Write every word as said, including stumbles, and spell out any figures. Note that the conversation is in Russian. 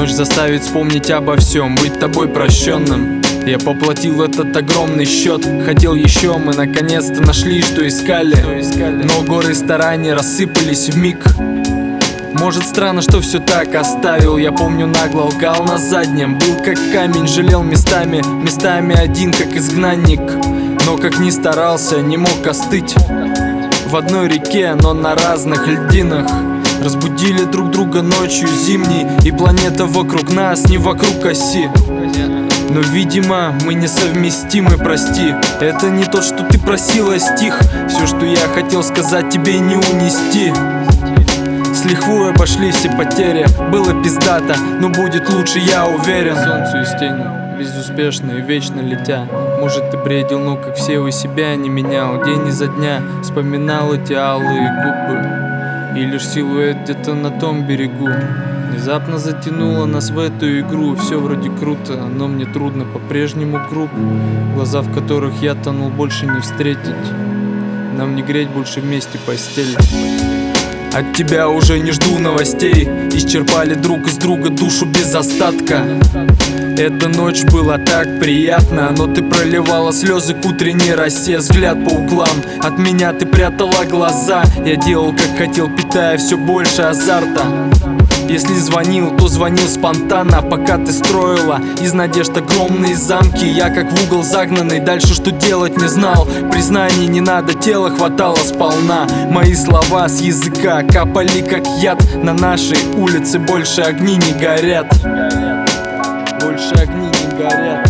ночь заставит вспомнить обо всем, быть тобой прощенным. Я поплатил этот огромный счет. Хотел еще, мы наконец-то нашли, что искали, но горы стараний рассыпались вмиг. Может, странно, что все так оставил. Я помню, нагло лгал на заднем. Был как камень, жалел местами, местами один, как изгнанник. Но как ни старался, не мог остыть. В одной реке, но на разных льдинах. Разбудили друг друга ночью зимней, и планета вокруг нас не вокруг оси. Но, видимо, мы несовместимы, прости. Это не то, что ты просила, стих. Все, что я хотел сказать, тебе не унести. С лихвой обошли все потери. Было пиздато, но будет лучше, я уверен. Солнцу из тени, безуспешно и вечно летя. Может, ты бредил, но как все вы себя не менял. День изо дня вспоминал эти алые губы, и лишь силуэт где-то на том берегу внезапно затянуло нас в эту игру. Все вроде круто, но мне трудно, по-прежнему груб. Глаза, в которых я тонул, больше не встретить. Нам не греть больше вместе постель. От тебя уже не жду новостей. Исчерпали друг из друга душу без остатка. Эта ночь была так приятна, но ты проливала слезы к утренней росе. Взгляд по углам, от меня ты прятала глаза. Я делал как хотел, питая все больше азарта. Если звонил, то звонил спонтанно, пока ты строила из надежд огромные замки. Я как в угол загнанный, дальше что делать не знал. Признаний не надо, тела хватало сполна. Мои слова с языка капали как яд. На нашей улице больше огни не горят. Больше огни не горят.